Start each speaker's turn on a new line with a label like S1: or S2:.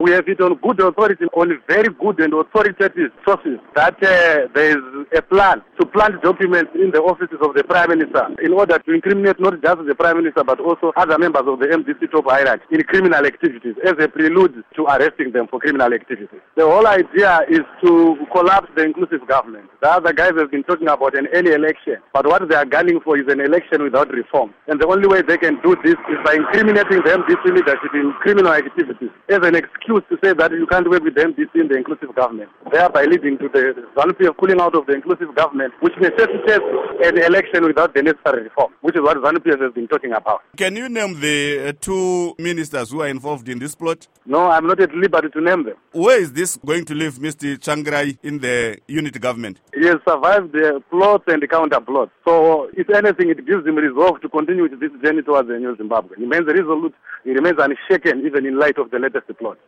S1: We have it on good authority, on very good and authoritative sources, that there is a plan to plant documents in the offices of the Prime Minister in order to incriminate not just the Prime Minister but also other members of the MDC top hierarchy in criminal activities as a prelude to arresting them for criminal activities. The whole idea is to collapse the inclusive government. The other guys have been talking about an early election, but what they are gunning for is an election without reform. And the only way they can do this is by incriminating the MDC leadership in criminal activities as an excuse to say that you can't work with the MDC in the inclusive government, thereby leading to the ZANU-PF pulling out of the inclusive government, which necessitates an election without the necessary reform, which is what ZANU-PF has been talking about.
S2: Can you name the two ministers who are involved in this plot?
S1: No, I'm not at liberty to name them.
S2: Where is this going to leave Mr. Tsvangirai in the unity government?
S1: He has survived the plots and the counter-plots. So, if anything, it gives him resolve to continue with this journey towards a new Zimbabwe. He remains resolute, he remains unshaken, even in light of the latest plot.